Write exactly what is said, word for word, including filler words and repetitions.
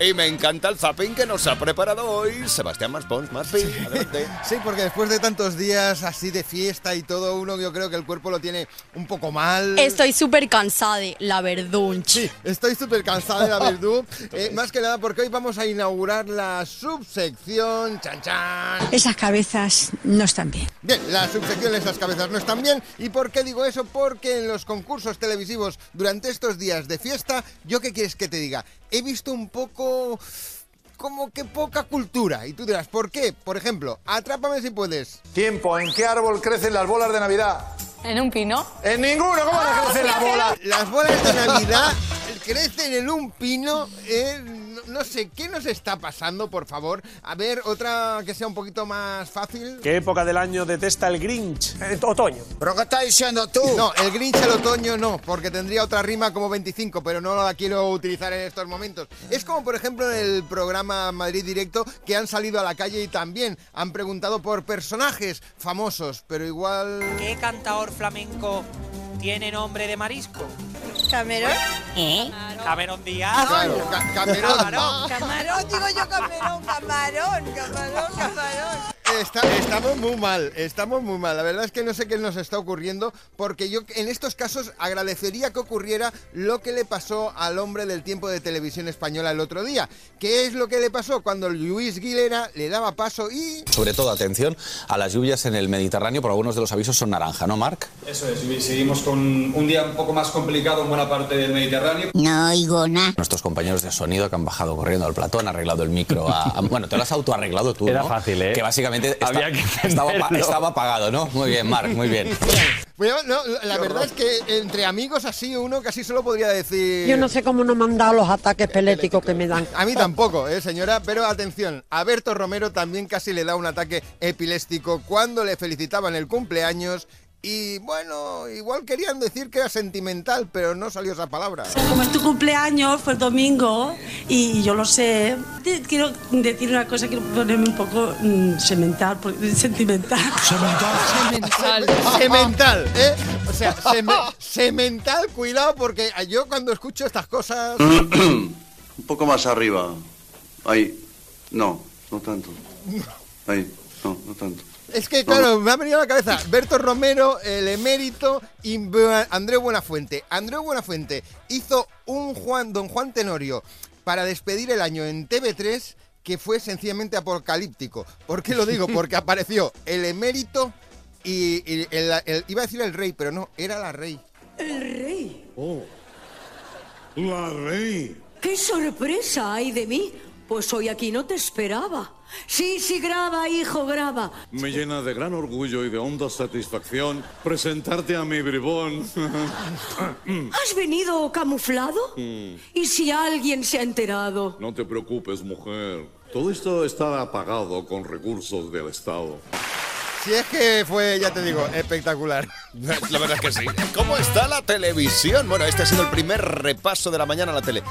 Y me encanta el zapping que nos ha preparado hoy Sebastián Maspons. Maspi, sí. Adelante. Sí, porque después de tantos días así de fiesta y todo, uno yo creo que el cuerpo lo tiene un poco mal. Estoy súper cansada de la verdunch. Sí, estoy súper cansada de la verdú. Eh, más que nada porque hoy vamos a inaugurar la subsección... ¡Chan, chan! Esas cabezas no están bien. Bien, la subsección Esas cabezas no están bien. ¿Y por qué digo eso? Porque en los concursos televisivos durante estos días de fiesta, ¿yo qué quieres que te diga? He visto un poco... como que poca cultura. Y tú dirás, ¿por qué? Por ejemplo, Atrápame si puedes. Tiempo, ¿en qué árbol crecen las bolas de Navidad? ¿En un pino? En ninguno, ¿cómo no crecen las bolas? Las bolas de Navidad crecen en un pino, eh, no, no sé, ¿qué nos está pasando, por favor? A ver, otra que sea un poquito más fácil. ¿Qué época del año detesta el Grinch? Eh, otoño. ¿Pero qué estás diciendo tú? No, el Grinch el otoño no, porque tendría otra rima como veinticinco, pero no la quiero utilizar en estos momentos. Es como, por ejemplo, en el programa Madrid Directo, que han salido a la calle y también han preguntado por personajes famosos, pero igual... ¿Qué cantador flamenco tiene nombre de marisco? ¿Camerón? ¿Eh? Cameron Díaz. Claro, ca Camerón. Camarón. Camarón, digo yo camerón, camarón, camarón, camarón. Está, estamos muy mal, estamos muy mal. La verdad es que no sé qué nos está ocurriendo, porque yo en estos casos agradecería que ocurriera lo que le pasó al hombre del tiempo de Televisión Española el otro día. ¿Qué es lo que le pasó cuando Luis Guilera le daba paso y...? Sobre todo, atención a las lluvias en el Mediterráneo, por algunos de los avisos son naranja, ¿no, Marc? Eso es, y seguimos con un día un poco más complicado en buena parte del Mediterráneo. No oigo nada. Nuestros compañeros de sonido que han bajado corriendo al plató, han arreglado el micro a... a bueno, te lo has autoarreglado tú, ¿no? Era fácil, ¿eh? Que básicamente está, Había que estaba, estaba apagado, ¿no? Muy bien, Marc, muy bien. Bueno, no, la verdad es que entre amigos así uno casi solo podría decir... Yo no sé cómo no me han dado los ataques epiléticos que me dan. A mí tampoco, eh, señora, pero atención, a Berto Romero también casi le da un ataque epiléptico cuando le felicitaban el cumpleaños y, bueno, igual querían decir que era sentimental, pero no salió esa palabra. Como es tu cumpleaños, fue el domingo, y yo lo sé. Quiero decir una cosa, quiero ponerme un poco mmm, semental, sentimental. Semental. Semental, ¿eh? O sea, seme, semental, cuidado, porque yo cuando escucho estas cosas... Un poco más arriba. Ahí. No, no tanto. Ahí. No, no tanto. Es que, claro, me ha venido a la cabeza Berto Romero, el emérito y Andreu Buenafuente. Andreu Buenafuente hizo un Juan, Don Juan Tenorio para despedir el año en T V tres que fue sencillamente apocalíptico. ¿Por qué lo digo? Porque apareció el emérito y, y el, el, iba a decir el rey, pero no, era la rey. ¿El rey? Oh, la rey. ¡Qué sorpresa hay de mí! Pues hoy aquí no te esperaba. Sí, sí, graba, hijo, graba. Me llena de gran orgullo y de honda satisfacción presentarte a mi bribón. ¿Has venido camuflado? Mm. ¿Y si alguien se ha enterado? No te preocupes, mujer. Todo esto está apagado con recursos del Estado. Si es que fue, ya te digo, espectacular. La verdad es que sí. ¿Cómo está la televisión? Bueno, este ha sido el primer repaso de la mañana a la tele.